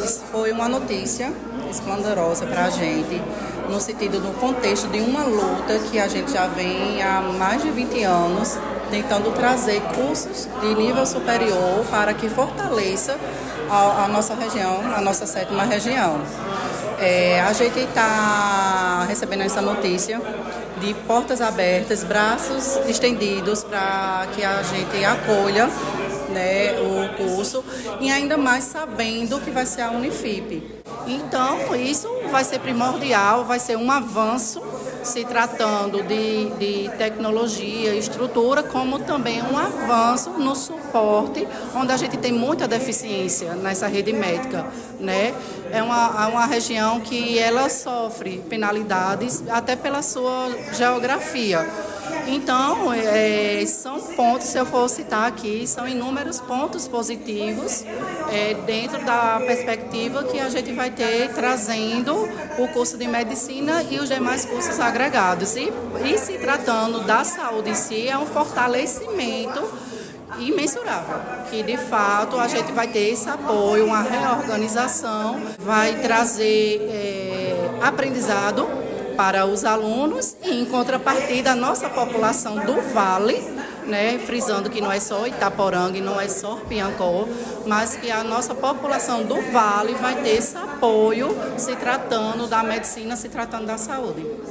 Isso foi uma notícia esplendorosa para a gente, no sentido do contexto de uma luta que a gente já vem há mais de 20 anos tentando trazer cursos de nível superior para que fortaleça a nossa região, a nossa 7ª região. A gente está recebendo essa notícia de portas abertas, braços estendidos para que a gente acolha, né, o curso, e ainda mais sabendo que vai ser a Unifip. Então, isso vai ser primordial, vai ser um avanço, se tratando de tecnologia, estrutura, como também um avanço no suporte, onde a gente tem muita deficiência nessa rede médica, né? É uma região que ela sofre penalidades até pela sua geografia. Então, são pontos, se eu for citar aqui, são inúmeros pontos positivos dentro da perspectiva que a gente vai ter trazendo o curso de medicina e os demais cursos agregados. E se tratando da saúde em si, é um fortalecimento imensurável, que de fato a gente vai ter esse apoio, uma reorganização, vai trazer aprendizado para os alunos e, em contrapartida, a nossa população do Vale, né, frisando que não é só Itaporanga e não é só Piancó, mas que a nossa população do Vale vai ter esse apoio se tratando da medicina, se tratando da saúde.